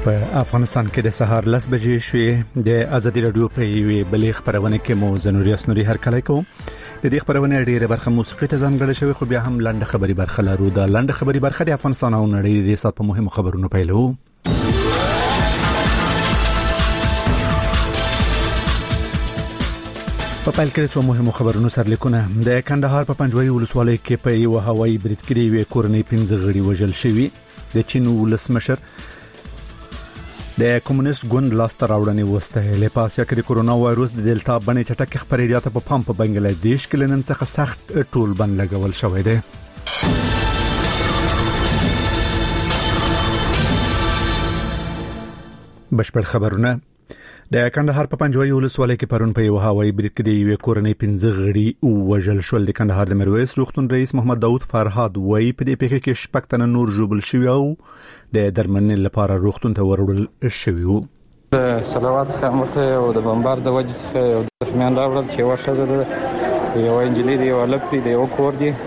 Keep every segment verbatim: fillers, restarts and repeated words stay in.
په افغانستان کې د سهار لس بجې شوې د ازادي رادیو په یوې بلې خبرونه کې مو زنوري اسنوري هر کله کوم د دې خبرونه ډیره برخه موسیقي ته ځانګړې شوی خو بیا هم لاندې خبري برخه لرو دا لاندې خبري برخه د افغانستان او نړۍ د سات په مهمو خبرونو پیلو په پیل کې څو مهمو خبرونو سرلیکونه د کندهار په پنځوي ولسوالۍ کې په یو هوایي برید کې یو کورنۍ پنځه غړي وژل شوی د چین ولسمشر د کمونیست ګوند لاستر راوړنې وسته له پاسه کې د کورونا وایروس د دلتا باندې چټک خبريات په پام په بنگلاديش کې لنن څخه سخت ټول بند لګول شوې ده بشپړ خبرونه د کندهار په پنځوي ولسوالۍ کې پرون په یو هوایي برید کې د یو کورنۍ پنځه غړي وژل شول د کندهار د مرویس روغتون رئیس محمد داوود فرهاد وایي په دې پیښه کې شپږ تنه نور ژوبل شوي او د درملنې لپاره روغتون ته وروړل شوي وو صلوات خامته او د بمبار د وجه څخه یو دښمن راوړل چې ورشه ده یو انجلي دی او لپی دی او کور دی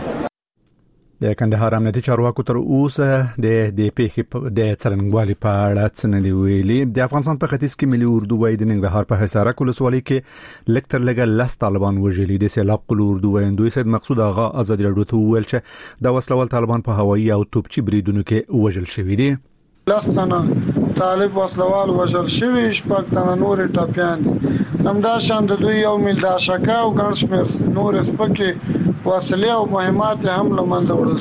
د کندهار امنیتي چارواکو تر اوسه د د پیښې د څرنګوالي په اړه څه نه ویلي د افغانستان په ختیځ کې ملي اردو وای د ننګرهار په حصارک ولسوالۍ کې لکتر لګل لاس طالبان وژلي د سیلاب قل اردو وایندوی سید مقصود اغا ازادي رادیو ته ویل چې د وسلوال طالبان په هوایي او توپچی بریدونو کې وژل شوی دي لستنه طالب وسلوال وژل شوی شپږ تنه نور ټاپیان همدا شان د دوی یو میل د شکا او ګرشمیر نور سپکه وسلې او مهمات هم لمنځه وړل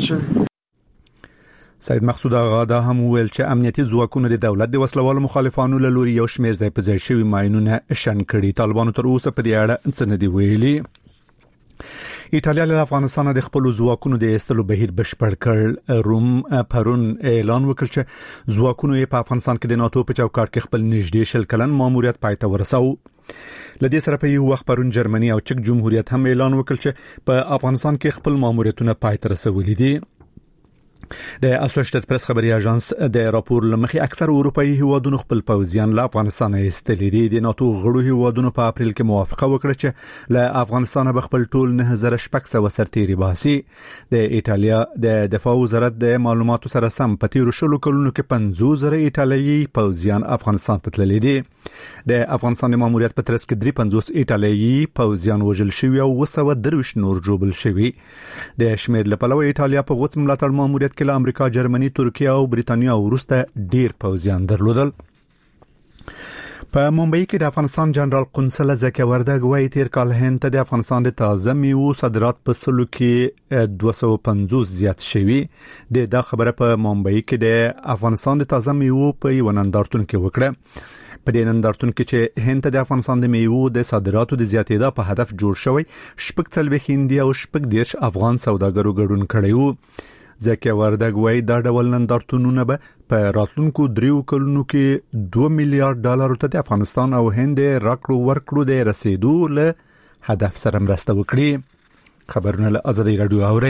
شوی سید مقصود اغا دا هم ویل چې امنیتي ځواکونه د دولت د وسلوالو مخالفانو له لوري یو شمېر ځای په ځای شوی ماينونه شن کړي طالبانو تر اوسه په دې اړه څه نه دی ویلي ایتالیا له افغانستان د خپل ځواکونو د استلو بهیر بشپړ کړ روم پرون اعلان وکړ چې ځواکونو په افغانستان کې د ناتو په چوکاټ کې خپل نږدې شل کلن ماموریت پای ته ورساو لدې سره په یو وخت پرون جرمني او چک جمهوریت هم اعلان وکړ چې په افغانستان کې خپل ماموریتونه پای ته رسولي دي د اسوسییټډ پریس خبري اژانس د راپور لمخې اکثر اروپאי هیوادونو خپل پوځیان له افغانستان ایستلي دي د ناتو غړو هیوادونو په اپریل کې موافقه وکړه چې له افغانستان به خپل ټول نه هزار شپږ سوه سرتيري باسي د ایتالیا د دفاع وزارت د معلوماتو سره سم په تیرو شلو کلونو کې پنځوس زره ایتالیایي پوځیان افغانستان ته تللي دي د افغانستان د ماموریت په ترڅ کې درې پنځوس ایتالیایي پوځیان وژل شوي او وسوه درویش نور جوړل شوي د شمیر له پلوه ایتالیا په غوڅ ملاتړ ماموریت کې له امریکا جرمني ترکیه او بریتانیا وروسته ډیر پوځیان درلودل په ممبئی کې د افغانستان جنرال قنصل زکي وردګ وايي تیر کال هند ته د افغانستان د تازه میوو صادرات په سلو کې دوه سوه پنځوس زیات شوي د دا خبره په ممبئی کې د افغانستان د تازه میوو په یو نندارتون کې وکړه په دې نندارتون کې چې هند ته د افغانستان د میوو د صادراتو د زیاتېدا په هدف جوړ شوی شپږ څلوېښت هندي او شپږ دیرش افغان سوداګرو ګډون کړی وو زکي وردګ وايي دا ډول نندارتونونه به په راتلونکو دریو کلونو کې دوه میلیارډ ډالر ته د افغانستان او هند راکړو ورکړو د رسیدو له هدف سره مرسته وکړي خبرونه له ازادي رادیو اوري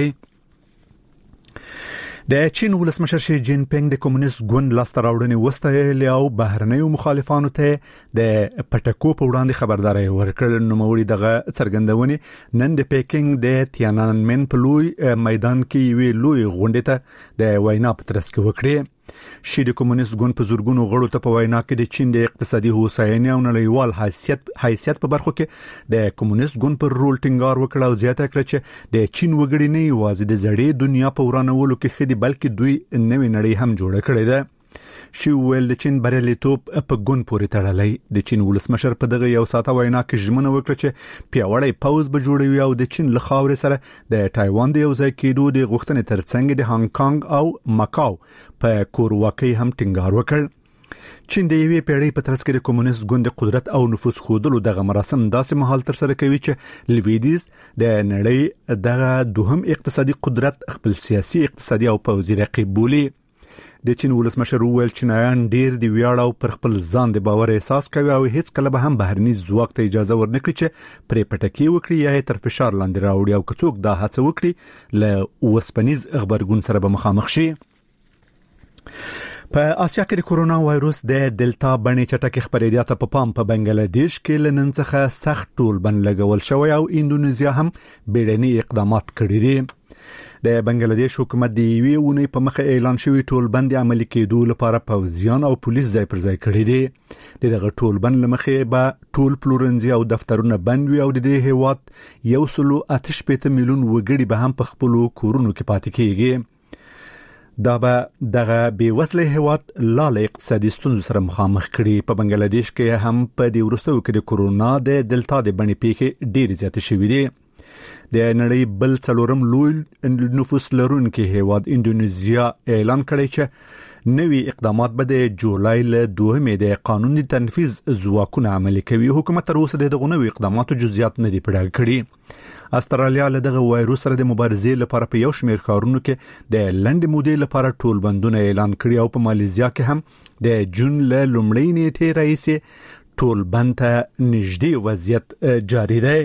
د چین ولسمشر شي جین پینګ د کمونیست ګوند لاستر راوړنې وسته او بهرنیو مخالفانو ته د پټکو په وړاندې خبرداري ورکړل نو موري دغه څرګندونې نن د پیکینګ د تیانانمن په لوی میدان کې وی لوی غونډه ته د وینا په ترڅ کې وکړي شي د کمونیست ګوند په زورګونو غړو ته په وینا کې د چین د اقتصادي هوساینې او نړیوال حیثیت حیثیت په برخو کې د کمونیست ګوند پر رول ټینګار وکړ او زیاته کړ چې د چین وګړي نه یوازې د زړې دنیا په ورانولو کې خدي بلکې دوی نوې نړۍ هم جوړه کړې ده شي ویل د چین بریالیتوب په ګوند پورې تړلی د چین ولسمشر په دغه یو ساعته وینا کې ژمنه وکړه چې پیاوړی پوز به جوړوي او د چین له خاورې سره د تایوان د یو ځای کېدو د غوښتنې ترڅنګ د هانګ کانګ او ماکاو په کورواکۍ هم ټینګار وکړ چین د یوې پیړۍ په ترڅ کې د کمونیست ګوند قدرت او نفوذ خودلو دغه مراسم داسې مهال تر سره کوي چې لویدیز د نړۍ دغه دوهم اقتصادي قدرت خپل سیاسي اقتصادي او پوځي رقیب بولي د چین ولسمشر ویل چې نایان ډیر دی ویاړ او پر خپل ځان د باور احساس کوي او هیڅ کله به هم بهرني ځواک ته اجازه ورنکړي چې پرې پټکی وکړي یا تر فشار لاندې راوړي او کڅوک دا هڅه وکړي له وسپنیز خبرګون سره به مخامخ شي په آسیا کې د کورونا وایروس د دلتا بڼې چټکې خپرېدو ته په پام په بنگلاديش کې لنن څخه سخت ټولبند لګول شوی او اندونیزیا هم بیړني اقدامات کړي دي د بنگلاديش حکومت د یوې ونې په مخه اعلان شوی ټولبند عملي کېدو لپاره پوځیان او پولیس ځای پر ځای کړي دي دغه ټولبند لمخې به ټول پلورنځي او دفترونه بند وي او د دې هیواد یو سلو آتش پېته میلیون وګړي به هم په خپل کورونو کې پاتې کېږي دا به دغه بیوزله هیواد لاله اقتصادي ستونزو سره مخامخ کړي په بنگلاديش کې هم په دې وروستیو کې د کورونا د دلتا د بڼې پیښې ډېر زیات شوې دي د نړۍ بل څلورم لوی نفوس لرونکي هیواد اندونیزیا اعلان کړی چې نوي اقدامات به د جولای له دوهمې د قانوني تنفيذ ځواکونه عملي کوي حکومت تر اوسه دغه نوي اقداماتو جزئیات نه دي پړه کړي استرالیا له دغه وایروس سره د مبارزې لپاره په یو شمېر کارونو کې د لنډ مودې لپاره ټول بندونه اعلان کړي او په مالیزیا کې هم د جون له لومړۍ نیټې راهیسې ټول بند ته نږدې وضعیت جاری دی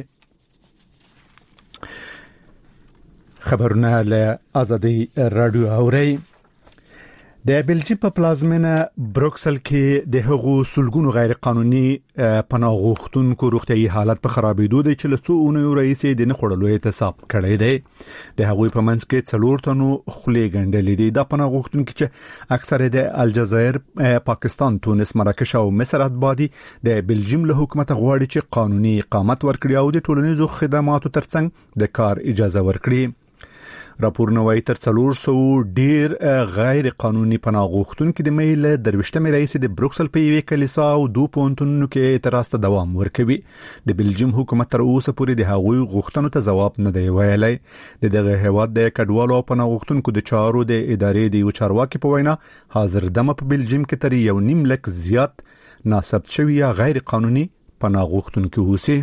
خبرونه له ازادي رادیو اوري د بلجیم په پلازمینه بروکسل کې د هغو سلګونو غیر قانوني پناه غوښتونکو روغتيایي حالت په خرابېدو دی چې له څو اونیو راهیسې د نه خړلو احتساب کړی دی د هغوی په منځ کې څلور تنو خولې ګنډلې دي د پناه غوښتونکو چې اکثره د الجزایر پاکستان تونس مراکش او مصر اتبادي د بلجیم له حکومت غواړي چې قانوني اقامت ورکړي او د ټولنیزو خدماتو ترڅنګ د کار اجازه ورکړي راپور نوای تر څلور سو ډیر غیر قانوني پناه غوښتونکو د میل درويشتمه رئیس د بروکسل په یوې کلیسا او دوه پونتونو کې اعتراض ته دوام ورکوي د بلجیم حکومت تر اوسه پورې د هغوی غوښتنو ته جواب نه دی ویلای د دغه هواد د کډوالو پناه غوښتونکو د چارو د ادارې د یو چارواکي په وینا حاضر دمه په بلجیم کې تر یو نیم لک زیات ناثبت شوی یا غیر قانوني پناه غوښتونکو اوسي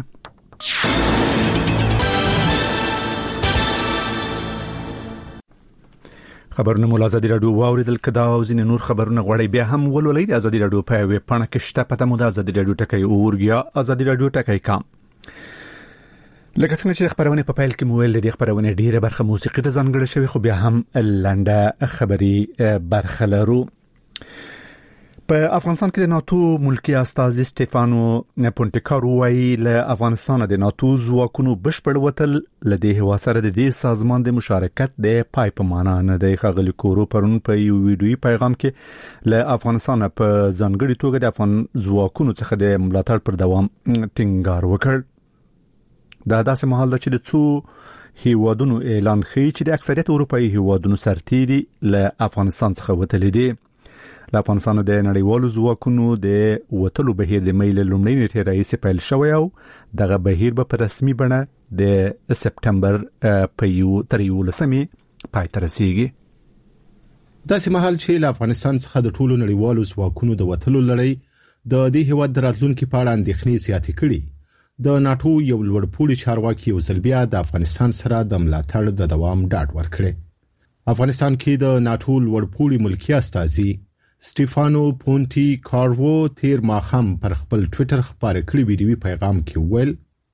خبرونه مول ازادي رادیو واوریدل کدا او ځین نور خبرونه غوړی بیا هم ولولئ د ازادي رادیو په ویب پاڼه کې شته پته مو د ازادي رادیو ټکی اورګیا ازادي رادیو ټکی کام لکه څنګه چې خبرونه په پیل کې مویل د خبرونه ډیره برخه موسیقي ته ځانګړې شوی خو بیا هم لنډه خبري برخه لرو په افغانستان کې د ناتو ملکی استاذ سټيفانو پونټیکارو وايي له افغانستان د ناتو ځواکونو بشپړ وتل لدې هوا سره د دې سازمان د مشارکت د پای په معنا نه دی خغلی کورو پرون په یو ویډیوي پیغام کې له افغانستان په ځانګړي توګه د افغان ځواکونو څخه د ملاتړ پر دوام ټینګار وکړ دا داسې مهال ده چې د څو هیوادونو اعلان کوي چې د اکثریت اروپאי هیوادونو سرتیري له افغانستان څخه وتل دي د افغانستان د نړیوالو ځواکونو د وټلو بهیر د میل لومړی نیټه رئیس پیل شوی او دغه بهیر به په رسمي بڼه د سپټمبر په یو تر یو لسمې پای ته رسیږي داسې مهال چې له افغانستان څخه د ټولو نړیوالو ځواکونو د وټلو لړۍ د دې هیواد راتلونکو په اړه اندېښنې زیاتې کړي د ناتو یو لوړپوړي چارواکي یو ځل بیا د افغانستان سره د ملاتړ د دوام ډاډ ورکړي افغانستان کې د ناتو لوړپوړي ملکی استازي سټيفانو پونټي کارو تیر ماخم پر خپل ټوئیټر خبري کړی ویډیوي پیغام کې ویل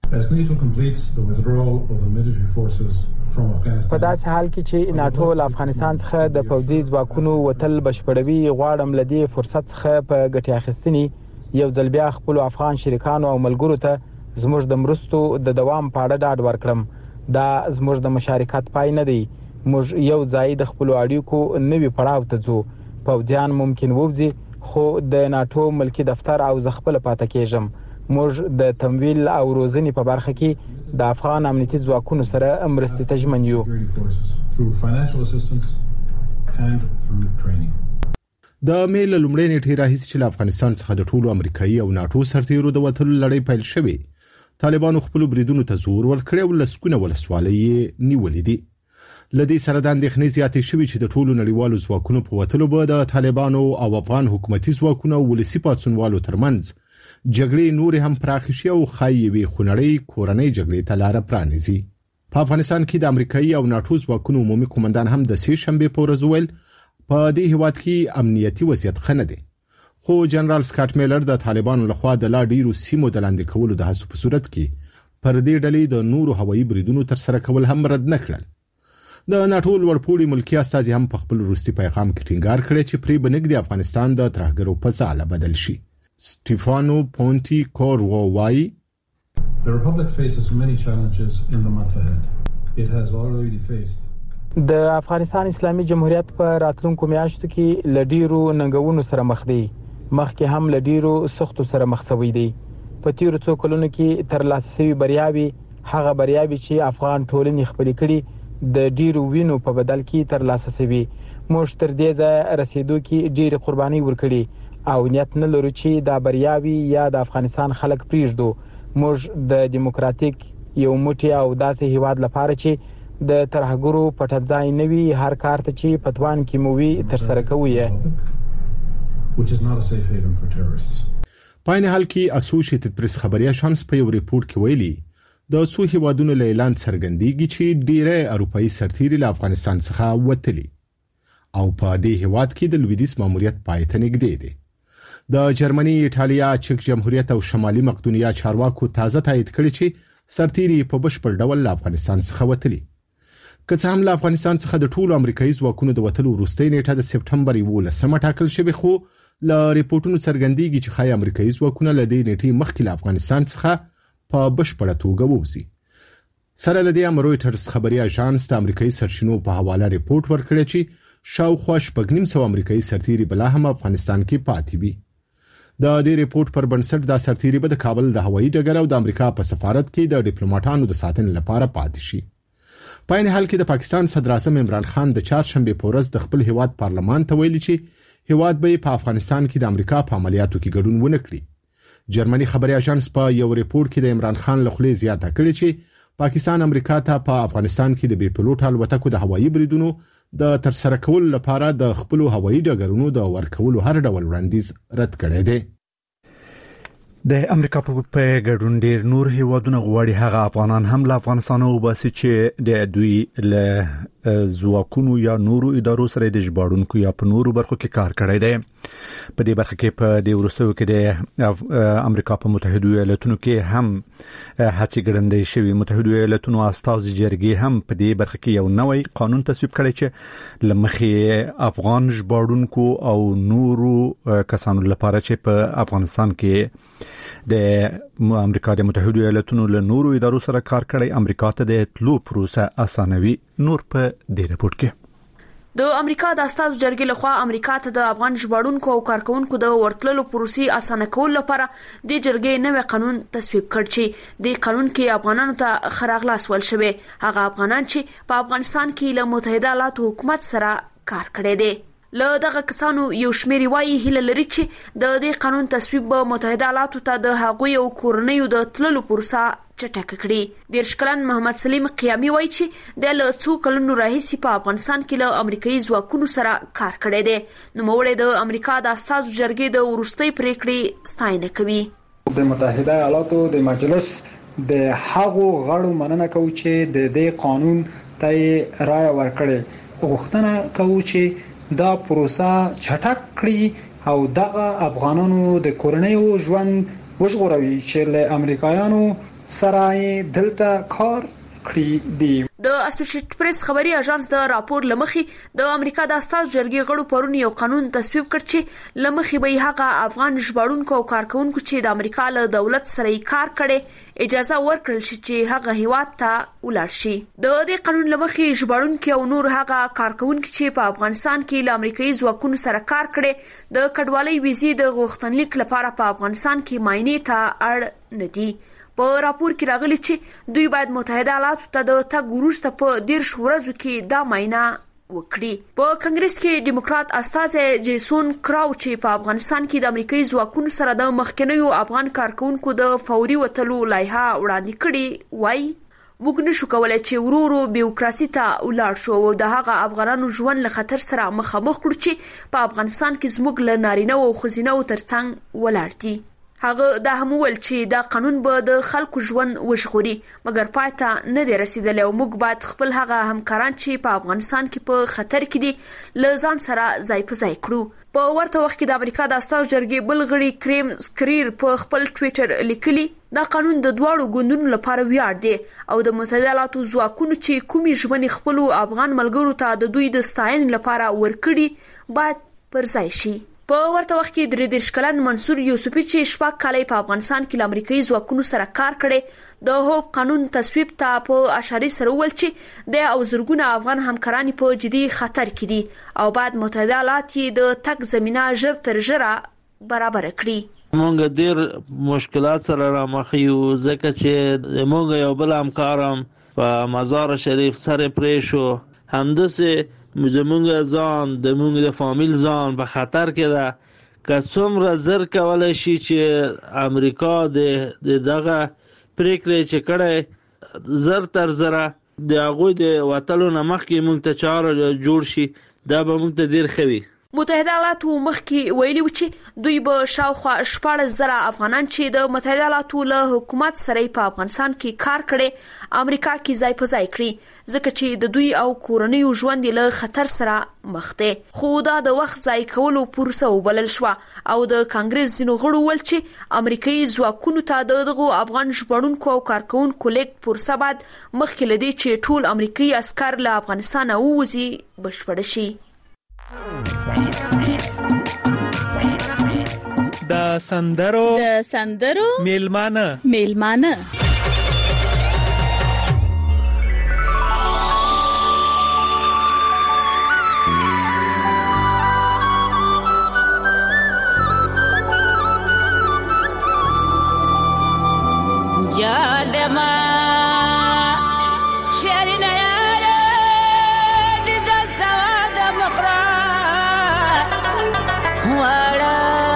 په داسې حال کې چې ناتو له افغانستان څخه د پوځي ځواکونو وتل بشپړوي غواړم لدی فرصت څخه په ګټي اخیستنې یو ځل بیا خپل افغان شریکانو او ملګرو ته زموږ د مرستو د دوام په اړه ډاډ ورکړم دا زموږ د مشارکت پای نه دی موږ یو ځای د خپل اړیکو نوي پړاو ته ځو پوځیان ممکن ووځي خو د ناتو ملکی دفتر او زخپل پاتې کېږم موږ د تمویل او روزنې په برخه کې د افغان امنیتي ځواکونو سره مرستې ته ژمن یو د میل لومړی نیټه راهیسې چې له افغانستان څخه د ټولو امریکایي او ناتو سرتیرو د وټلو لړۍ پیل شوې طالبانو خپل بریدونو ته زور ورکړی او لسکونه ولسوالۍ نیولې دي لدې سره د اندېښنې زیاتې شوې چې د ټولو نړیوالو ځواکونو په وټلو به د طالبانو او افغان حکومتي ځواکونو ولسی پاتسونوالو ترمنځ جګړې نور هم پراخ شي او خایوي خونړۍ کورنۍ جګړې ته لار پرانیزي په افغانستان کې د امریکایي او ناتو ځواکونو عمومي قومندان هم د سې شنبه په ورځ ویل په دې هیواد کې امنیتي وضعیت خنه دی خو جنرال سکاټ میلر د طالبانو لخوا د لا ډیرو سیمو د لاندې کولو د هڅو په صورت کې پر دې ډلې د نورو هوایي بریدونو تر سره کول هم رد نه کړل د ناتو لوړپوړي ملکی استازي هم په خپل وروستي پیغام کې ټینګار کړی چې پری بنګ د افغانستان د ترهګرو په ځاله بدل شي. سټيفانو پونټي کورو وايي The Republic faces many challenges in the month ahead. It has already faced د افغانستان اسلامي جمهوریت په راتلونکو میاشتو کې لډیرو ننګونو سره مخ دی. مخکې هم لډیرو سختو سره مخ شوی دی. په تیرو څو کلونو کې تر لاسه شوی بریاوي هغه بریاوي چې افغان ټولنې خپل کړي د ډیرو وینو په بدل کې تر لاسه شوی. موږ تر دې ځای رسیدو کې ډیره قرباني ورکړي او نیت نه لرو چې دا بریاوي یا د افغانستان خلک پریږدو. موږ د دیموکراتیک یو موټی او داسې هیواد لپاره چې د ترهګرو پټځای نوي هر کار ته چې پتوان کې مووي تر سره کوي which is not a safe haven for terrorists. په این حال کې اسوسییټډ پریس خبري اژانس په یو ریپورت کې ویلي د څو هیوادونو له اعلان څرګندېږي چې ډیره اروپאי سرتیري له افغانستان څخه وتلي او په دې هیواد کې د لویدیس ماموریت پای ته نږدې دي. د جرمني، ایټالیا، چک جمهوریت او شمالي مقدونیا چارواکو تازه تایید کړی چې سرتیري په بشپړ ډول له افغانستان څخه وتلي. که څه هم له افغانستان څخه د ټولو امریکایي ځواکونو د وتلو وروستۍ نیټه د سپټمبر یولسمه ټاکل شوې، خو له ریپورتونو څرګندېږي چې ښایي امریکایي ځواکونه له دې نیټې مخکې له افغانستان څخه په بشپړه توګه ووځي. سره له دې هم رویټرز خبري اژانس د امریکایي سرچینو په حواله ریپورت ورکړی چې شاوخوا شپږ نیم سوه امریکایي سرتیري بلا هم افغانستان کې پاتې وي. د دې ریپورت پر بنسټ دا سرتیري به د کابل د هوایي ډګر او د امریکا په سفارت کې د ډیپلوماټانو د ساتنې لپاره پاتې شي. په این حال کې د پاکستان صدر اعظم عمران خان د چهارشنبه په ورځ د خپل هیواد پارلمان ته ویلي چې هیواد به په افغانستان کې د امریکا په عملیاتو کې ګډون ونه کړي. جرمني خبري اژانس په یو ریپورت کې د عمران خان له خولې زیاته کړې چې پاکستان امریکا ته په افغانستان کې د بي پلوټ الوتکو د هوایي بریدونو د ترسره کولو لپاره د خپل هوایي ډګرونو د ورکولو هر ډول وړاندیز رد کړی دی. د امریکا په ګډون ډیر نور هیوادونه غواړي هغه افغانان هم له افغانستان وباسي چې د دوی له ځواکونو یا نورو ادارو سره د ژباړونکو یا په نورو برخو کې کار کړی دی. په دې برخه کې په د وروستیو کې د امریکا په متحده ایالاتونو کې هم هڅې ګړندې شوي. متحده ایالاتونو استازي جرګې هم په دې برخه کې یو نوی قانون تصویب کړی چې لمخې افغان ژباړونکو او نورو کسانو لپاره چې په افغانستان کې د امریکا د متحده ایالاتونو له نورو ادارو سره کار کړی امریکا ته د تلو پروسه اسانوي. نور په دې رپورت کې د امریکا د استازو جرګې لخوا امریکا ته د افغان ژباړونکو او کارکونکو د ورتللو پروسې اسانه کول لپاره د جرګې نوې قانون تصویب کړ چې د قانون کې افغانانو ته خراغلاس ول شوی. هغه افغانان چې په افغانستان کې له متحده ایالاتو حکومت سره کار کړی دی. له دغه کسانو یو شمېر وایي هیله لري چې د دې قانون تصویب به متحده ایالاتو ته د هغوی او کورنیو د تللو پروسه چټک کړي. دیرش کلن محمد سلیم قیامي وایي چې د له څو کلونو راهیسې په افغانستان کې له امریکایي ځواکونو سره کار کړی دی. نوموړی د امریکا د استازو جرګې د وروستۍ پریکړې ستاینه کوي. د متحده ایالاتو د مجلس د هغو غړو مننه کوي چې د دې قانون ته رائے ورکړي. غوښتنه کوي چې دا پروسه چټک کړي او دغه افغانانو د کورنیو ژوند وژغوري چې له امریکایانو سره دلته کار کړی دی. د اسوسییټډ پریس خبري اژانس د راپور لمخې د امریکا د استازو جرګې غړو پرون یو قانون تصویب کړ چې لمخې به هغه افغان ژباړونکو او کارکونکو چې د امریکا له دولت سره کار کړي اجازه ورکړل شي چې هغه هیواد ته ولاړ شي. د دې قانون لمخې ژباړونکو او نور هغه کارکونکو چې په افغانستان کې له امریکایي ځواکونو سره کار کړي د کډوالۍ ویزې د غوښتنلیک لپاره په افغانستان کې معاینې ته اړ نه دي. په راپور کې راغلي چې دوی باید متحده ایالاتو ته د تګ وروسته په دیرش ورځو کې دا معاینه وکړي. په کنګرس کې ډیموکرات استازی جیسون کراو چې په افغانستان کې د امریکایي ځواکونو سره د مخکنیو افغان کارکونکو د فوري وتلو لایحه وړاندې کړي وایي موږ نشو کولای چې ورورو بیوکراسي ته ولاړ شو او د هغه افغانانو ژوند له خطر سره مخامخ کړو چې په افغانستان کې زموږ له نارینه او ښځینه ترڅنګ ولاړ دي. هغه دا هم ول چې دا قانون به د خلکو ژوند وژغوري مګر پای ته نه دی رسیدلی او موږ باید خپل هغه همکاران چې په افغانستان کې په خطر کې دي له ځان سره ځای په ځای کړو. په ورته وخت کې د امریکا د استازو جرګې بل غړي کریم سکریر په خپل ټویټر لیکلي دا قانون د دواړو ګوندونو لپاره ویاړ دی او د متحده ایالاتو ځواکونو چې کومې ژمنې خپل افغان ملګرو ته د دوی د ستاینې لپاره ورکړي باید پر ځای شي. په ورته وخت کې درې دېرش کلن منصور یوسفي چې شپږ کاله په افغانستان کې له امریکایي ځواکونو سره کار کړی د هوپ قانون تصویب ته په اشاره سره وویل چې د او زرګونه افغان همکاران په جدي خطر کې دي او بعد متحده ایالات یې د تک زمينه ژر تر ژره برابر کړي. مونږ ډېر مشکلات سره را مخ یو ځکه چې مونږ یو بل همکارم په مزار شریف سره پرې شو، همداسې زمونږ ځان د مونږ د فامیل ځان په خطر کې ده. که څومره زر کولای شي چې امریکا د دغه پریکړې چې کړي زر تر زره د هغوی د وتلو نه مخکې مونږ ته چاره جوړ شي، دا به مونږ ته ډېر ښه وي. متحده ایالاتو مخکې ویلي و چې دوی به شاوخوا شپاړس زره افغانان چې د متحده ایالاتو له حکومت سره په افغانستان کې کار کړي امریکا کې ځای په ځای کړي ځکه چې د دوی او کورنیو ژوند له خطر سره مخ دی. خو دا د وخت ځای کولو پروسه وبلل شو او د کانګرس ځینو غړو ول چې امریکایي ځواکونو ته دغه افغان ژغورونکو او کارکونکو لیک پروسه بعد مخکې لدی چې ټول امریکایي عسكر له افغانستان ووزي بشپړ شي. د سندرو د سندرو میلمانه میلمانه جادما شرنا یاره د سواد مخرا وړه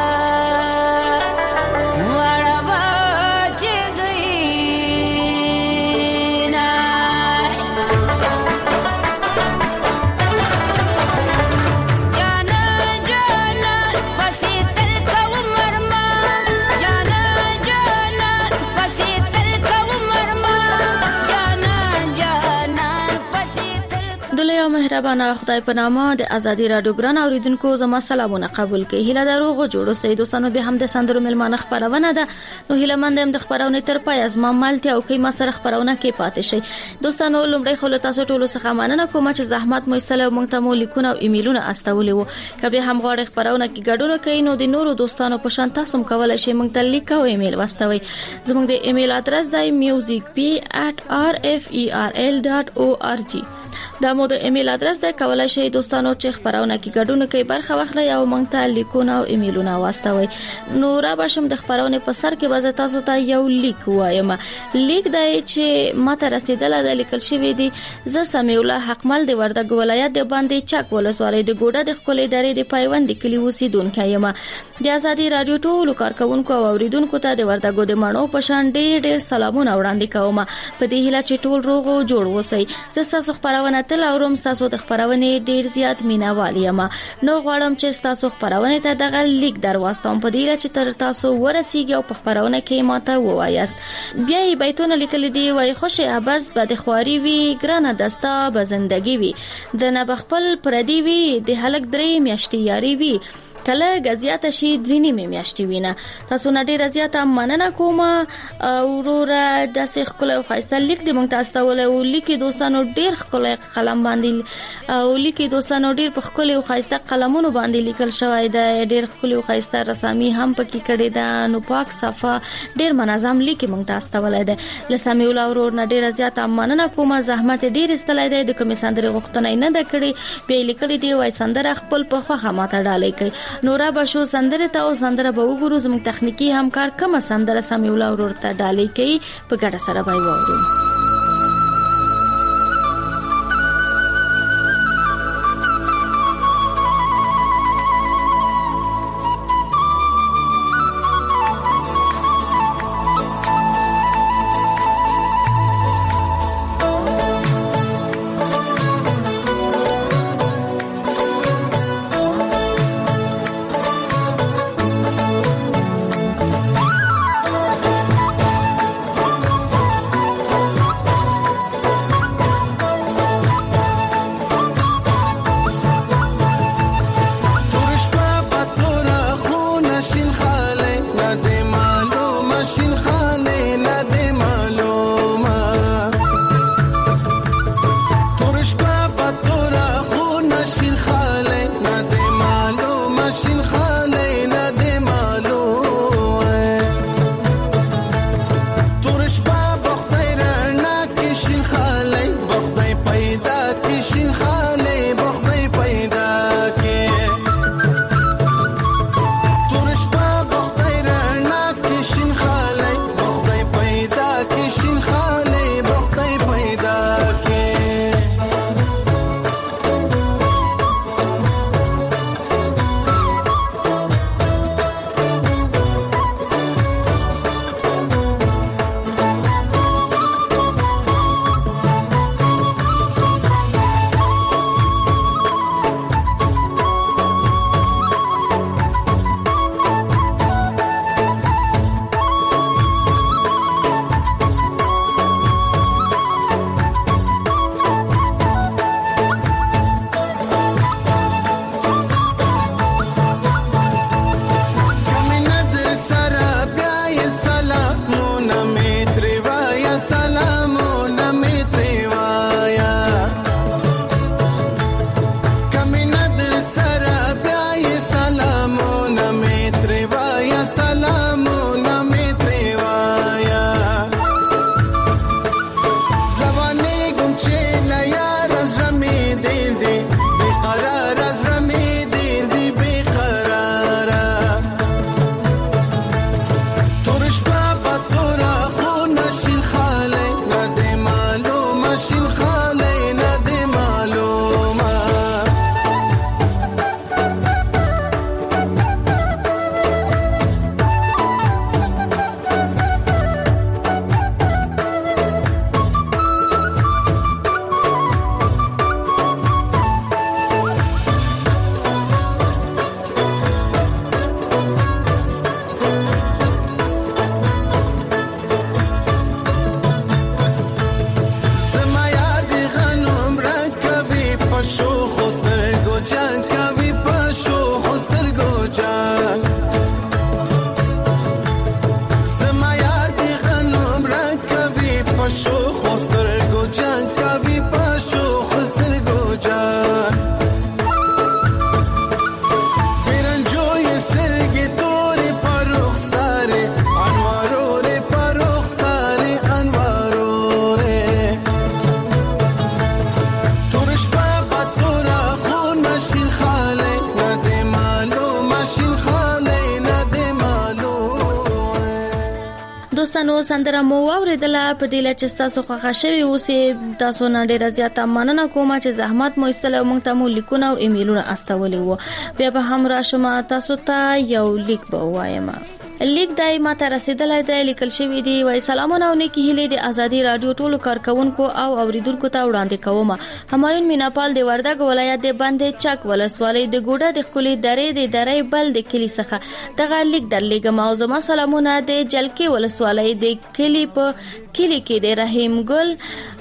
مهربانه خدای په نامه د ازادي رادیو ګران اوریدونکو زما سلامونه قبول کړئ. هیله دروغ جوړو سي دوستانو به هم د سندرو ملمانه خبرونه ده نو هیله مندم د خبرونه تر پای از ما مالتي او کې ما سره خبرونه کې پاتې شي. دوستانو لومړی خو تاسو ټول څخه مننه کوم چې زحمت مو استله مونږ ته مو لیکونه او ایمیلونه استولې وو. کبه هم غواړئ خبرونه کې ګډون کړئ نو د نورو دوستانو په شان تاسو هم کولای شئ مونږ ته لیک او ایمیل واستوي. زموږ د ایمیل ادرس دی music p at r f e r l dot org. دا مو د ایمیل ادرس دی، کولای شئ دوستانو چې خبرونه کې ګډون کوي برخه واخلئ او مونږ ته لیکونه او ایمیلونه واستوي. نو را بشم د خبرونه په سر کې به تاسو ته یو لیک وایم. لیک دی چې ماته رسیدل د لیکل شوی دی ز سمیع الله حقمل د وردګ ولایت د باندې چک ولسوالۍ د ګوډه د خپل ادارې د پیوند کلی اوسیدونکو یم. د ازادي رادیو ټولو کارکونکو او اوریدونکو ته د وردګو د مڼو په شان ډېر ډېر سلامونه وړاندې کوم. په دې هیله چې ټول روغ او جوړ اوسئ. زه تاسو خبرونه تل اورم، تاسو د خبرونه ډیر زیات مینوال یم. نو غواړم چې تاسو خبرونه ته دغه لیک درواستم په دې چې تر تاسو ورسیږي او په خبرونه کې ماته ووایاست. بیا یې بیتونه لیکل دي وای خوشي ابز به د خواري وی ګرانه دستا به زندگی وی د نه بخپل پردي وی د هلک درې میاشتې یاري وی کله غزيات شي درینی می میاشتي وینه. تاسو نه ډیر زیات مننه کوم اورورا د سیخ کله خاصه لیک د مونږ تاسو ول او لیکي دوستانو ډیر خپل قلم باندې او لیکي دوستانو ډیر په خپل او خاصه قلمونو باندې لیکل شوی دی. ډیر خپل او خاصه رسامي هم پکې کړي ده. نو پاک صفه ډیر منظم لیکي مونږ تاسو ول دی. لسامي ول اورور نه ډیر زیات مننه کوم. زحمت ډیر استلای دی د کوم سندره غوښتنه نه ده کړي. په لیکل دی وای سندره خپل په خوخه ماته ډالې کوي. نورا بشو سندره ته او سندره به وګورو. زموږ تخنیکی همکار کومه سندره سمي ولا ورور ته ډالې کوي په ګډه سره به وورو. پیدا کی شین خاله بخبی پیدا کی تورش با بخبی رنا کی شین خاله بخبی پیدا کی شین خاله بخبی پیدا کی دوستانو سندره مو واوریدله په دې لچ تاسو خوښ شوي اوسې تاسو نه ډیره زیاته مننه کوم چې زحمت مو استله مونږ ته مو لیکونه او ایمیلونه استولې وو بیا به هم راشم تاسو ته یو لیک به وایم لیک دای ما ته رسیدلای دی لیکل شوی دی وای سلامونه او نیکی هلي د ازادي رادیو ټولو کارکونکو او اوریدونکو ته وړاندې کوم همایون میناپال دی وردګ ولایت د باندې چک ولسوالۍ د ګوډه د خولي درې د درې بل د کلی څخه دغه لیک درلېګم او زما سلامونه د جلکی ولسوالۍ د کلی په کلی کې د رحیم ګل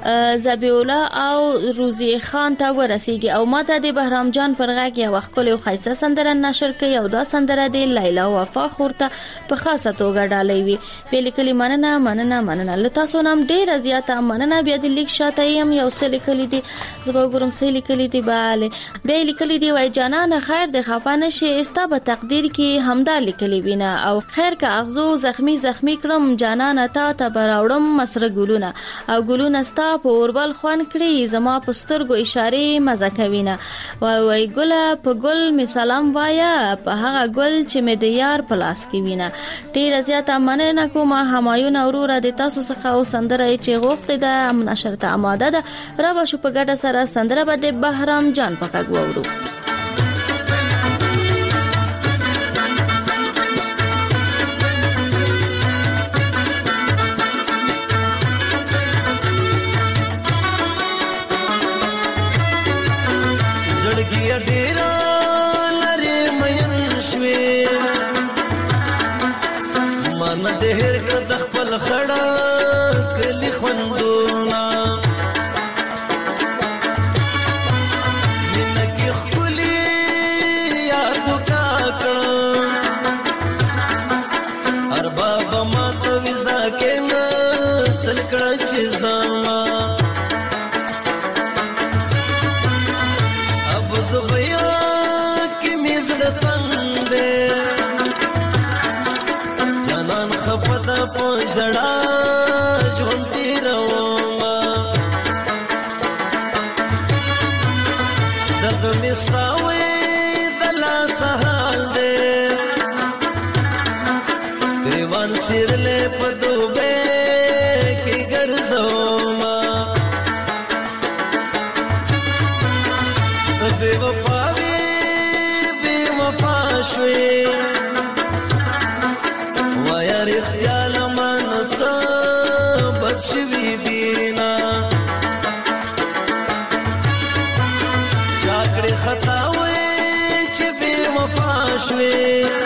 زبیولا او روزي خان ته ورسیږي او ماته د بهرام جان پرغاک یو خپل او خیسه سندره نشر کوي او دا سندره د لیلا وفا خورته په خاصه توګه ډالۍ وی په لیکلي مننه مننه مننه لته سو نام ډیر زیاته مننه بیا د لیک شاته يم یو څه لیکلي دي زه ګورم څه لیکلي دي bale بیا لیکلي دي وای جانانه خیر د خفانه شي استا په تقدیر کې همدا لیکلي وینا او خیر کا اغزو زخمی زخمی کړم جانانه تا ته براوړم مسره ګلونه او ګلونه ستا په اوربل خوان کړی زما پسترګو اشاره مزه کوینه وای وای ګل په ګل می سلام وایا په هغه ګل چې می د یار پلاس کې وینا ډیر زیاته مننه کوم همایون اورور د تاسو څخه او سندره چې غوښته ده نشر ته آماده ده را به شو په ګډه سره سندره به د بهرام جان پکا غوورو خړه کلی خوندونه منکه خولي یاد کا کړه ارباب مات وزا کې نه سلکړه چې زما اب زبیا کې مزړه تندې جانان خفته پوجړه ژوند تیروما دغه مستاوي دلا سهال دې گریوان سیرلې په دوبه کې ګرځوما بے وفاوی بے وفا شوی ویا رخیال منسا بد شوی دینا چاکڑی خطاوی چی بے وفا شوی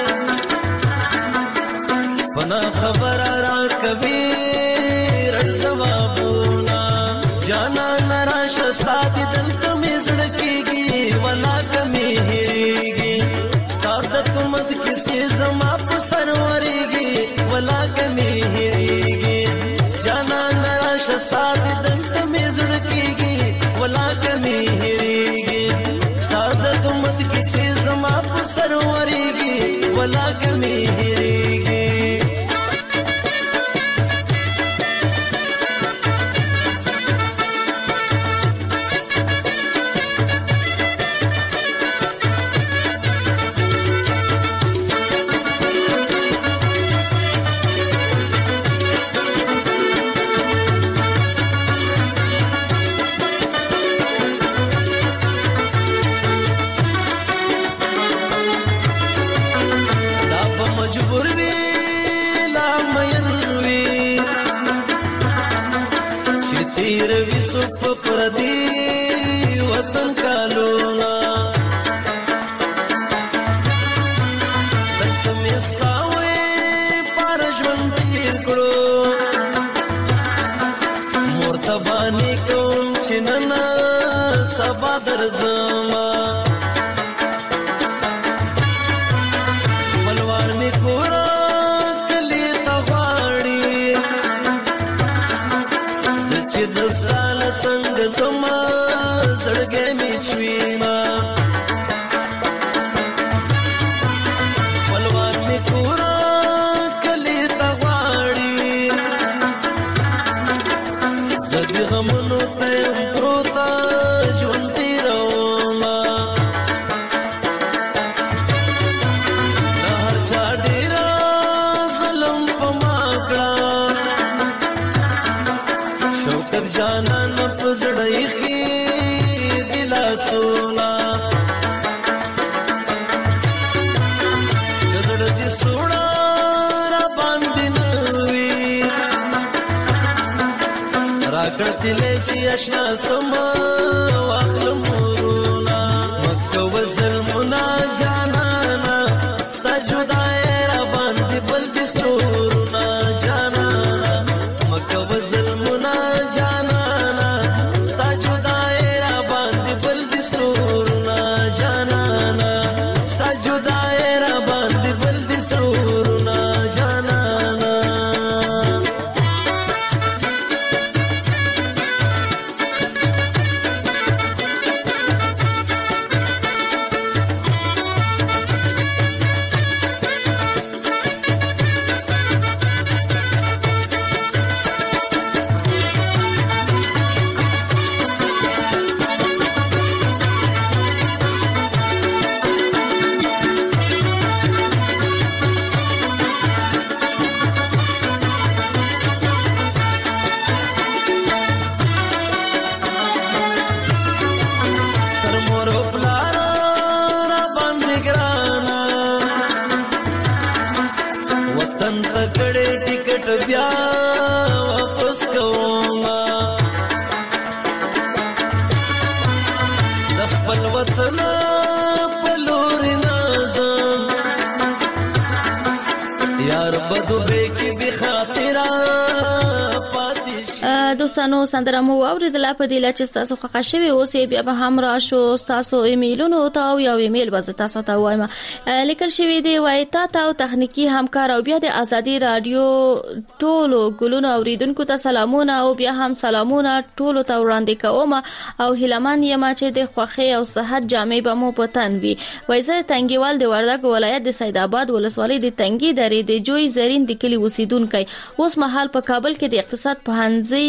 پنا خبر را کبیر زوابونا جانا نراش استادی دلتا میزڑکی ولا کمی هریگی ستاد تمد کسی زما په سروريږي ولا کمی هریگی جانا نراش ستاد دنت میزړ کیږي ولا کمی هریگی ستاد تمد کسی زما په سروريږي ولا کمی هریگی वतन का लोना दत्त में स्तावे पारजवन तीर करो मोर्तबानी कौन चिनना सबा दर्जमा मलवार में कोरा कली तवाड़ी सच्ची दस्ताल संग समा सड़गे मिचवीना पलवार में पूरा कली तवाड़ी जग हमनो तयम प्रोता जुनती रोमा नहर चाडीरा ज़लम पमाकड़ा शौकत जाना नपजड़ई सोना गदड़ दी सोना रा बांधिनवी राकड़ तिले ची अशना समा वाखल मुरुना मक्का वजल मुना जानाना स्ता जुदाए रा बांधि बल्कि सोरुना जानाना मक्का वजल मुना जानाना स्ता जुदाए रा बांधि बल्कि सोरुना जानाना स्ता जुदाए रा बांधि बल्कि सोरुना जानाना دوستانو سندره مو اوریدله په دې لچ تاسو خوښ شوي اوسې بیا به هم را شو تاسو ایمیلونو ته او یو ایمیل به تاسو ته وایم لیکل شوی دی وای تاسو او تخنیکی همکار او بیا د ازادي رادیو ټولو ګلونو اوریدونکو ته سلامونه او بیا هم سلامونه ټولو ته وړاندې کوم او هیلمن یم چې د خوخي او صحت جامې به مو پتن وي وای زه تنګیوال د وردګ ولایت د سید آباد ولسوالۍ د تنګي درې د جوی زرین د کلی اوسیدونکو اوس مهال په کابل کې د اقتصاد پوهنځي د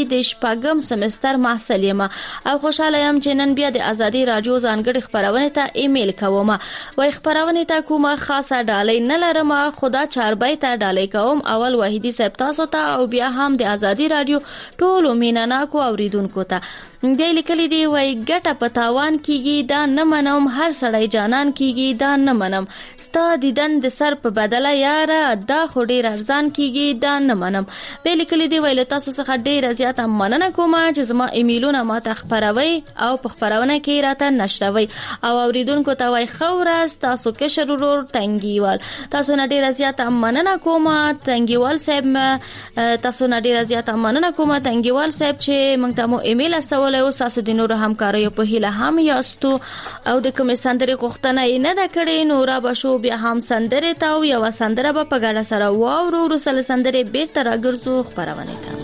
شپږم سمستر محصل یم او خوشاله یم چې نن بیا د ازادي رادیو ځانګړي خبرونه ته ایمیل کوم. وای خبرونه ته کومه خاصه ډالۍ نه لرم، خدا چاربای ته ډالۍ کوم. اول وحیدی صاحب تاسو ته او بیا هم د ازادي رادیو ټولو میناناکو اوریدونکو ته. دی لیکلی دی وای ګټه پتاوان کیږي دا نه منم، هر سړی جانان کیږي دا نه منم، ستا دیدن د سر په بدله یاره دا خو ډیر ارزان کیږي دا نه منم. به لیکلی دی وای له تاسو څخه ډیره زیاته مننه کوم چې زما ایمیلونه ماته خبروي او په خبرونه کې راته نشروي او اوریدونکو ته وای خورس تاسو کشر ورور تنګیوال. تاسو نه ډیره زیاته مننه کوم تنګیوال صاحب، تاسو نه ډیره زیاته مننه کوم تنګیوال صاحب چې موږ ته مو ایمیل استول او تاسو د نور همکاریو په هیله هم یاستو او د کوم سندرې غوښتنه نه ده کړې نو را به شو بیا هم سندرې ته او یو سندره به په ګډه سره واورو. وروسته سندرې بیرته راګرځو خبرونه ته.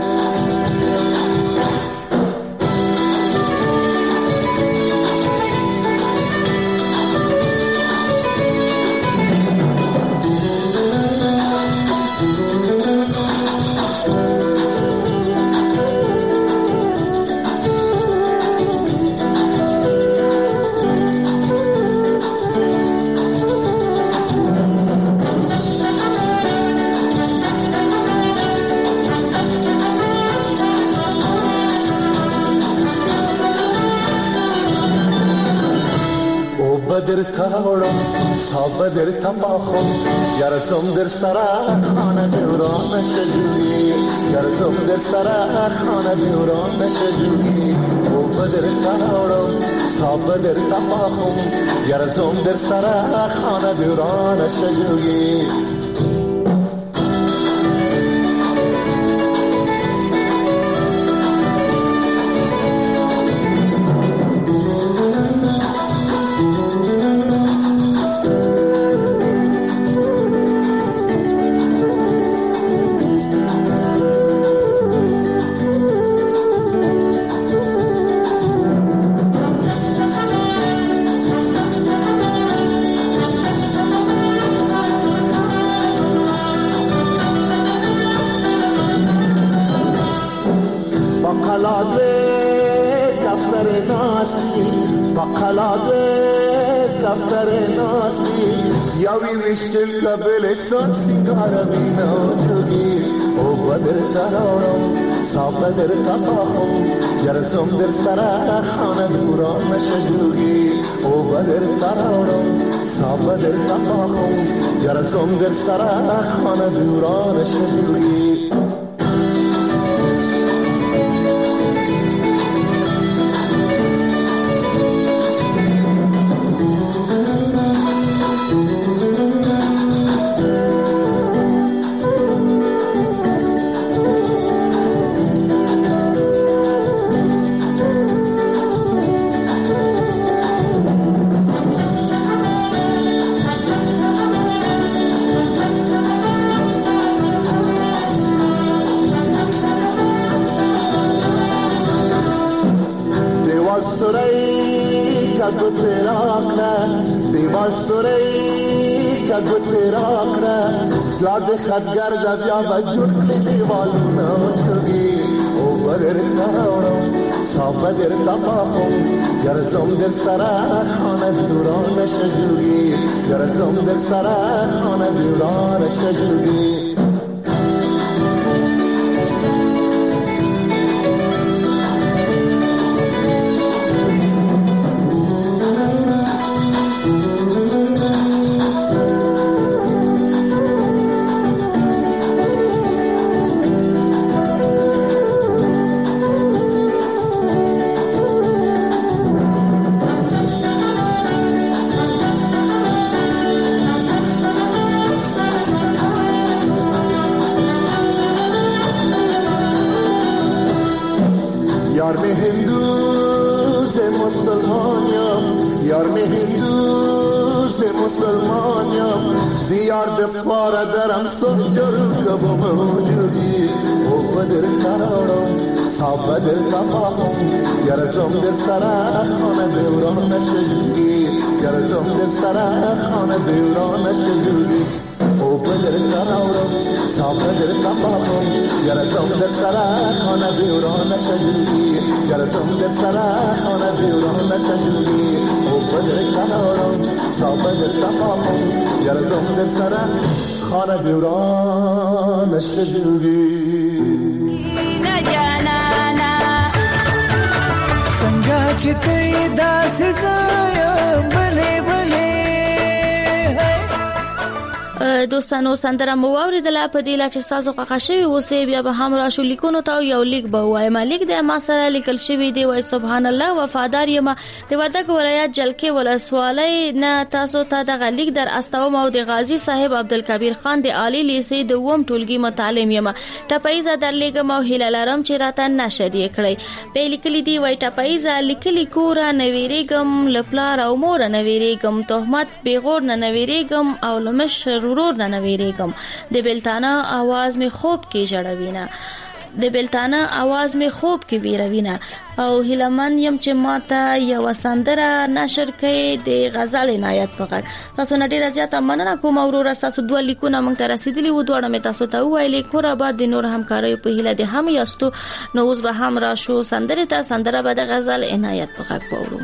بدر تاورم صاحب بدر تماخم یارسم در سرا خانه دوران شجوی یارسم در سرا خانه دوران شجوی او بدر تاورم صاحب بدر تماخم یارسم در سرا خانه دوران شجوی Still kabel son sigara bina jogi o badr taroram sab badr tabahum yarsum der sara khana duran shajrugi o badr taroram sab badr tabahum yarsum der sara khana duran shajrugi خدگر دبیا بجوٹ لی دیوالو نوچوگی او بدر تاورم صاحب بدر تباهم یرزم در سرا خانه دوران شجوگی یرزم در سرا خانه دوران شجوگی او بدر تراورم تا بدر تپاپم گرزم در سرا خانه بیوران شجوری گرزم در سرا خانه بیوران شجوری او بدر تراورم تا بدر تپاپم گرزم در سرا خانه بیوران شجوری څنګه چې ته داسې ځای بلې بلې دوستانو سندره مو اوریدله په دې لا چې تاسو قاقه شوی اوسې بیا به هم راشو لیکونو ته یو لیک به وای مالک د ما سره لیکل شوی دی وای سبحان الله وفادار یم د وردګ ولایت جلکې ولسوالۍ نه تاسو ته د لیک در استوم او د غازی صاحب عبدالکبیر خان د عالی لیسې د ووم ټولګي متعلم یم ټپایزه در لیکم او هیله لرم چې راته نشری کړی په لیکلي دی وای ټپایزه لیکلي کور نویریګم لپلار او مور نویریګم تهمت بیغور نویریګم او لمش ورور نه نویریګم د بلتانه आवाज می خوب کې جړوینه د بلتانه आवाज می خوب کې ویروینه او هلمن يم چې ماته یو سندره نشر کړي د غزل عنایت فقط تاسو نه ډیر زیاته مننه کوم اورور تاسو دوه لیکونه مونږ ته رسیدلی و دوه مې تاسو ته ویلې کور آباد د نور همکاري په هله د هم یاستو نو اوس به هم راشو سندره ته سندره به د غزل عنایت فقط پورو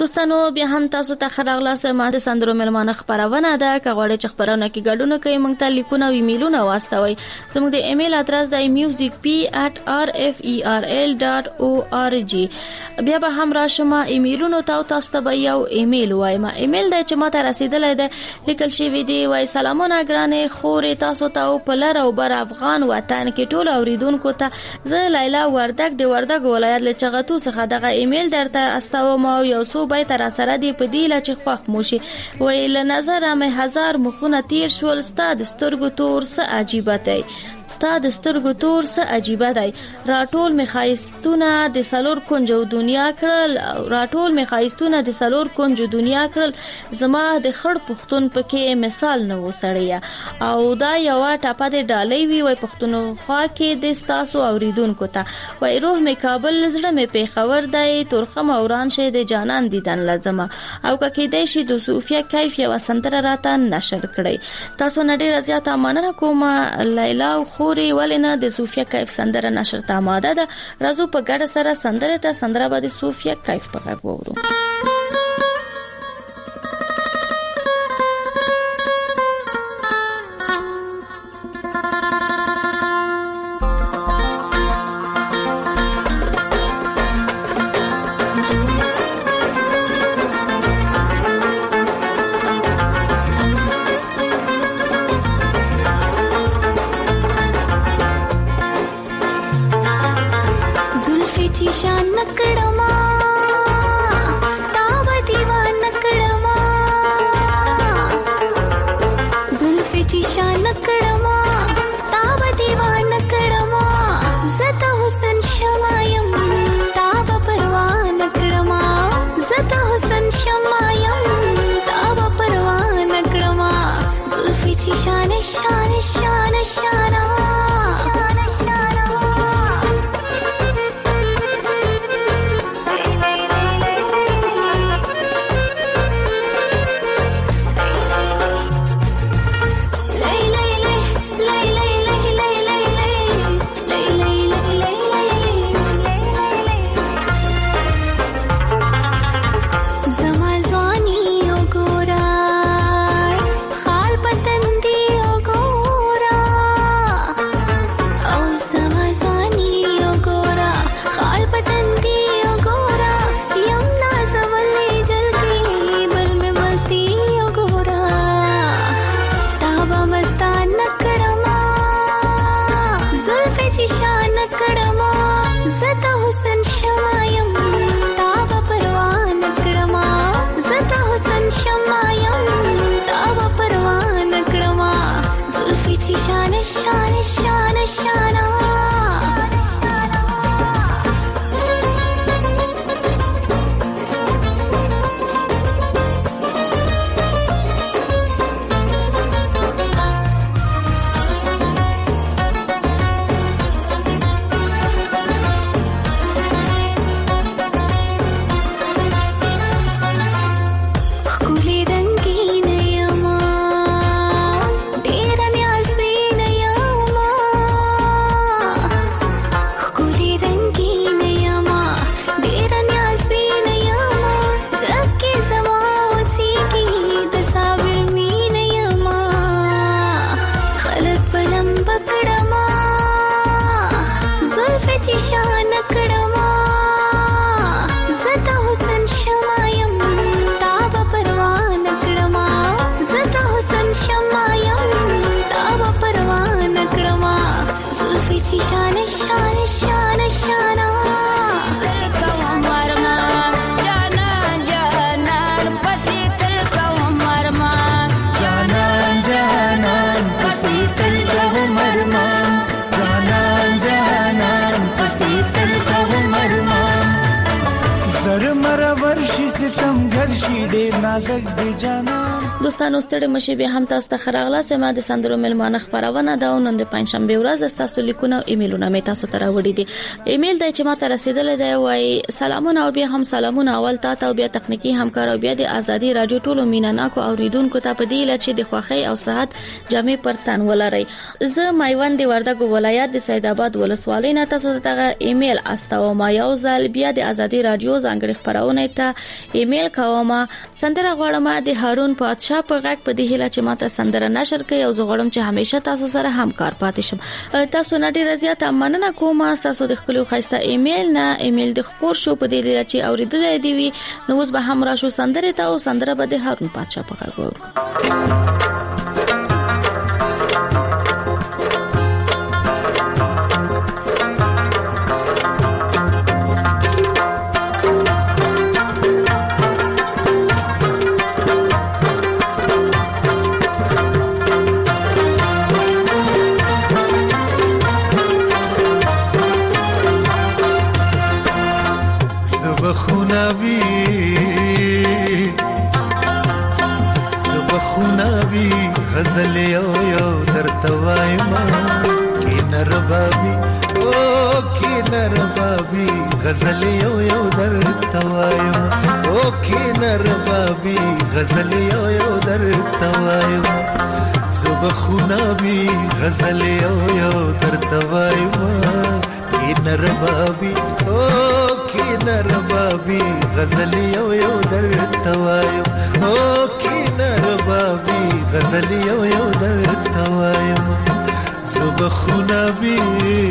دوستانو بیا هم تاسو ته خراغلاس ما د سندرو ملمانه خبرونه ده کغړې چې خبرونه کې ګډونه کوي مونږ ته لیکونه او ایمیلونه واستوي زموږ د ایمیل ادرس د music p at r f e r l dot org بیا به هم راشمه ایمیلونو ته تاسو ته یو ایمیل وایم ایمیل د چې ماته رسیدلای ده لیکل شوی دی وای سلامونه ګرانه خورې تاسو ته په لر او بر افغان وطن کې ټول اوریدونکو ته زه لیلا وردک د وردک ولایت له چغتو څخه دغه ایمیل درته استوم او یو څو به تر سره دی په دی لا چې خوښ موشي ویل نظر مې هزار مخونه تیر شول ستاد سترګو تور څه عجیبه دی ستاد سترګو تور څه عجیبه دی راټول می خایستونه د سلور کنجو دنیا کړل راټول می خایستونه د سلور کنجو دنیا کړل زما د خړ پختون پکې مثال نه وسړیا او دا یو ټاپه د ډالۍ وی وي پختونخوا کې د ستاسو اوریدونکو ته وای روح می کابل زړه می پیښور دی تورخم اوران شه د جانان دیدن لازم او کې د شي د صوفیا کیف یو سندره راته نشر کړی تاسو نړۍ رضایت امانه کوم لیلا خوري ولنه د صوفیا کیف سندره نشر ته آماده ده راځو په ګډه سره سندره ته سندره باندې صوفیا کیف په غږ وورو ستم ګرشي ډېر نازک دی جانان دوستانو ستړي مشي به هم تاسو ته خراغله سم د سندرو ملمانه خبرونه دا نن د پنځشنبه ورځ تاسو لیکونه او ایمیلونه مې تاسو ته راوړي دي. ایمیل د چې ماته رسیدل دی وای سلامونه او بیا هم سلامونه اول تاسو او بیا تخنیکی همکار او بیا د ازادي رادیو ټولو میناناکو اوریدونکو ته په دی چې د خوخي او صحت جامع پرتن ولري. زه مایوند وردګو ولایت د سید آباد ولسوالۍ نه تاسو ته ایمیل استوم یو ځل بیا د ازادي رادیو ځانګړي خبرونه ته ایمیل کوم. سندره غواړم د هارون پادشاه په غږ په دې هیله چې ماته سندره نشر کوي او زه غواړم چې همیشه تاسو سره همکار پاتې شم. تاسو نه ډیر زیات مننه کوم تاسو د خپل خاصه ایمیل نه ایمیل د خبر شو په دې هیله چې اوریدل دی وي نو اوس به هم راشو سندره ته او سندره به د هارون پادشاه په غږ وو. غزل یو یو درته وایم کینه ربابي او کینه ربابي غزل یو یو درته وایم او کینه ربابي غزل یو یو درته وایم زبخونابي غزل یو یو درته وایم کینه ربابي او کینه ربابي غزل یو یو درته وایم او کینه ربابي غزل یو یو درته وایم زبخونابي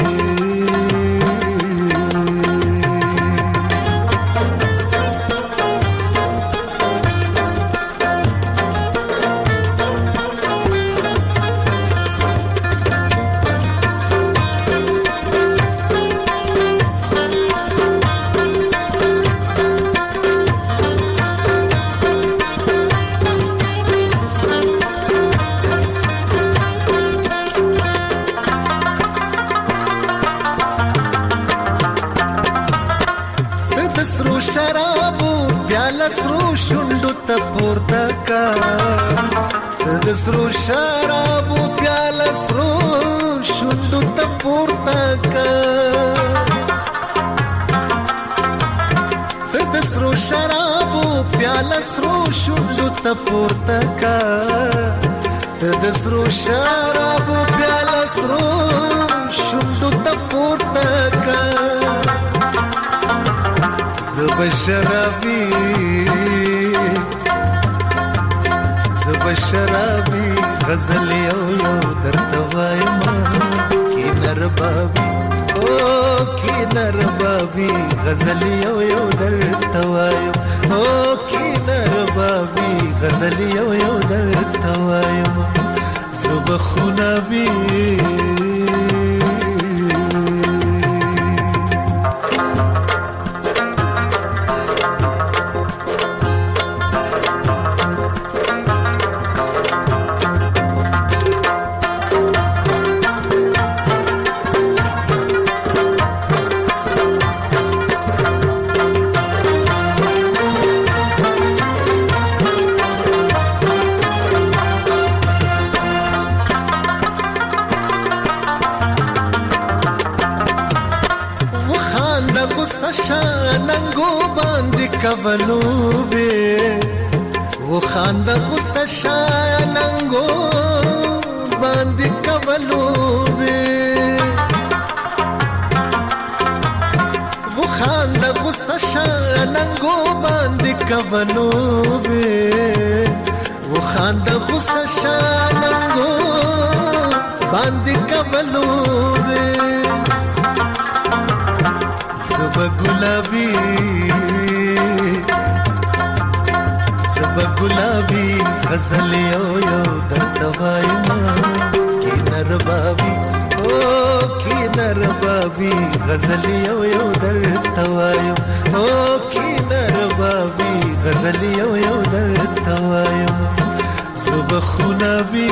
سرو شرابو پیاله سرو شوندو ته پورته کا ته د سرو شرابو پیاله سرو شوندو ته پورته کا ته د سرو شرابو پیاله سرو شوندو ته پورته کا زب شرابي بشرابي غزل یو یو درته وایم کینه ربابي او کینه ربابي غزل یو یو درته وایم او کینه ربابي غزل یو یو درته وایم زبخونابي کولوبه و خانده غصه شاننگو باندې کولوبه و خانده غصه شاننگو باندې کولوبه و خانده غصه شاننگو باندې کولوبه زبا گلابی گلابی غزل یو یو درته وایم کینه ربابي او کینه ربابي غزل یو یو درته وایم او کینه ربابي غزل یو یو درته وایم زبخونابي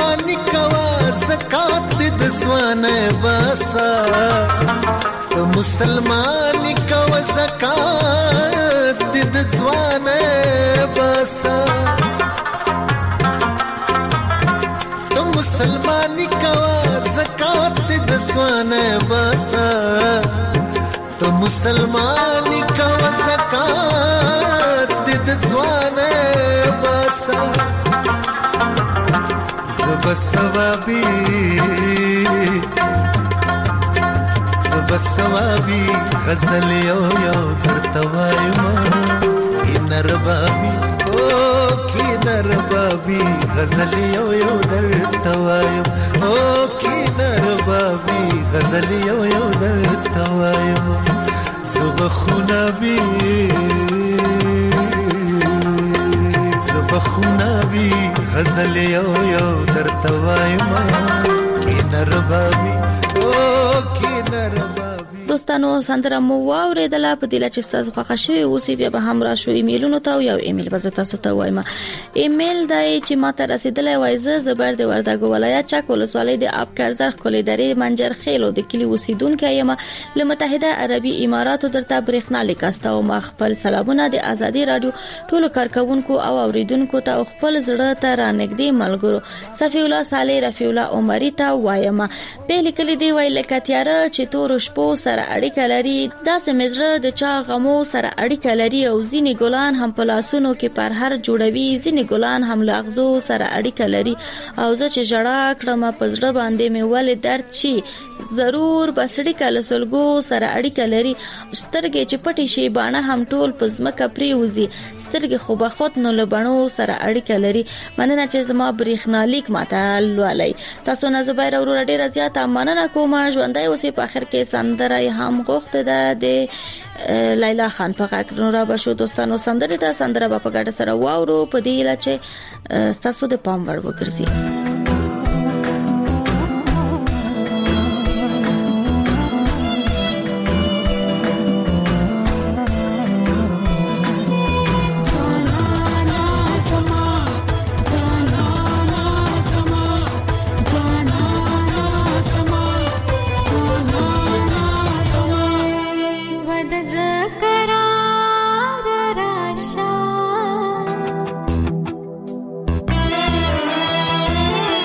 مسلمانی کوا زکات د ځوانه باسا ته مسلمانی کوا زکات د ځوانه باسا ته مسلمانی کوا زکات د ځوانه باسا ته مسلمانی کوا زکات د ځوانه باسا زب سوابی زب سوابی غزل یو یو درتوایما کی نربابی او کی نربابی غزل یو یو درتوایم او کی نربابی غزل یو یو درتوایم زب خونابی بخونابی غزل یو یو درتوایما کی نربابی او کی نربابی دوستانو سندره مو واوریدله په دې چې تاسو خوښ شوي اوسې بیا به هم راشو ایمیلونو ته یو ایمیل به تاسو ته وایم ایمیل دای چې ماته رسیدلی وای زه زبر د وردګ ولایت چک ولسوالۍ د آب کرزر کلی درې منجر خیلو د کلی اوسیدونکو یم له متحده عربي اماراتو درته برېښنا لیکاسته او ما خپل سلامونه د ازادي رادیو ټولو کارکونکو او اوریدونکو ته خپل زړه ته رانږدې ملګرو صفی الله صالح رفیع الله عمری ته وایم په لیکلي دی وای لکه تیاره چې تور شپو سره اړیکه لري دا سمزره د چا غمو سره اړیکه لري او ځینې ګلان هم په لاسونو کې پر هر جوړوي ځینې ګلان هم لاغزو سره اړیکه لري او زه چې ژړا کړم په زړه باندې مې ولې درد شي ضرور بسړی کله سلګو سره اړیکه لري سترګې چې پټې شي باڼه هم ټول په ځمکه پریوزي سترګې خو به خود نو لبڼو سره اړیکه لري مننه چې زما برېښنالیک ماته لولای تاسو نه زبیر اورو ډیره زیاته مننه کوم ژوندۍ اوسې په اخر کې سندره هم غوښته ده د لیلا خان په غږ نو را بشو دوستانو سندره ده سندره په ګډه سره واورو په دې لا چې تاسو د پام وړ وګرځي Ra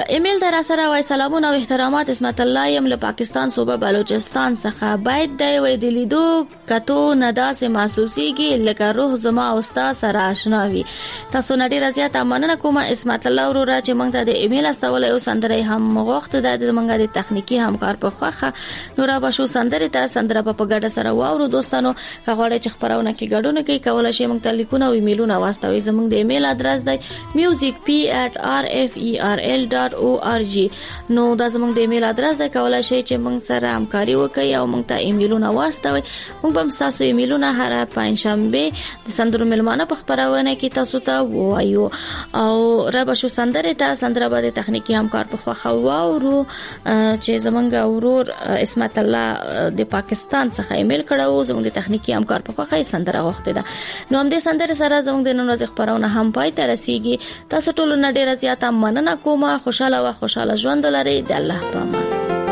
ایمیل در سره وای سلامونه او احترامات اسمت الله یم له پاکستان صوبه بلوچستان څخه باید د وې د لیدو کتو نداسه محسوسيږي لکه روح زما او استاد سره آشنا وي. تاسو نړۍ رضایت مننه کوم اسمت الله ورور چې موږ ته د ایمیل استول او سندره هم وخت د موږ د تخنیکی همکار په خوخه نور به شو سندره ته سندره په ګډه سره واورو. دوستانو کغړې چې خبرونه کې ګډونه کوي کولای شي موږ ته لیکونه او ایمیلونه واستوي. زموږ د ایمیل ادرس دی music p at r f e r l dot org. نو دا زموږ د ایمیل ادرس دی کولای شي چې موږ سره همکاري وکړي او موږ ته ایمیلونه واستوي. موږ هم تاسو ایمیلونه هر پنځشنبه د سندرو ملمانه په خبرونه کې تاسو ته وایو او را به شو سندره ته سندره به د تخنیکی همکار په خوخه واورو چې زمونږ ورور اسمت الله د پاکستان څخه ایمیل کړو. زمونږ د تخنیکی همکار په خوخه سندره غوښته ده. نو هم د سندره سره زمونږ د نن ورځې خبرونه هم پای ته رسیږي. تاسو ټول نه ډیر زیاته مننه کوم. خوشاله او خوشاله ژوند لرئ. د الله په امان.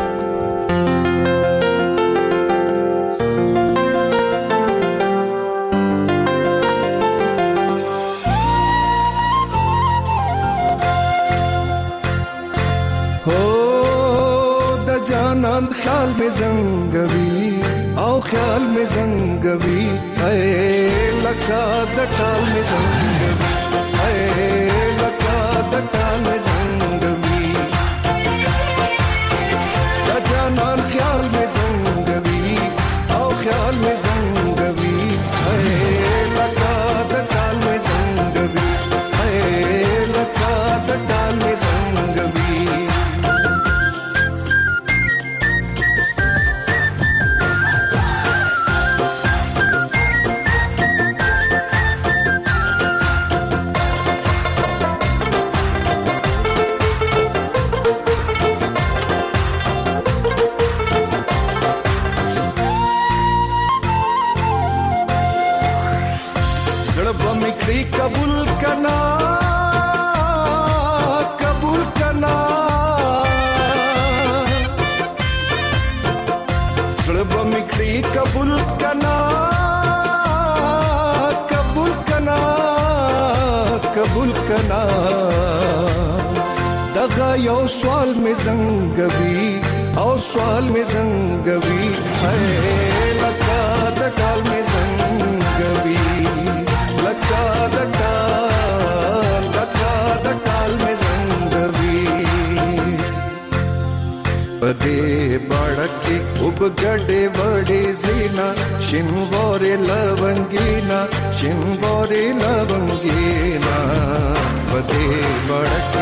جانان خیال میں زنگوی او خیال میں زنگوی اے لکا دٹال میں زنگوی اے لکا دٹال میں زنگوی جانان خیال میں زنگوی او خیال میں زنگوی اے لکا دٹال میں زنگوی اے لکا دٹال میں زنگوی कबूल करना कबूल करना सड़ब मिखड़ी कबूल करना कबूल करना कबूल करना दगा यो सवाल में जंगवी और सवाल में जंगवी है लगा दगाल में जंगवी लगा दटाल लगा दटाल में जंगवी पदे बाड़के उब गडे वडे जीना शिंवोरे लवंगीना शिंवोरे लवंगीना पदे बाड़के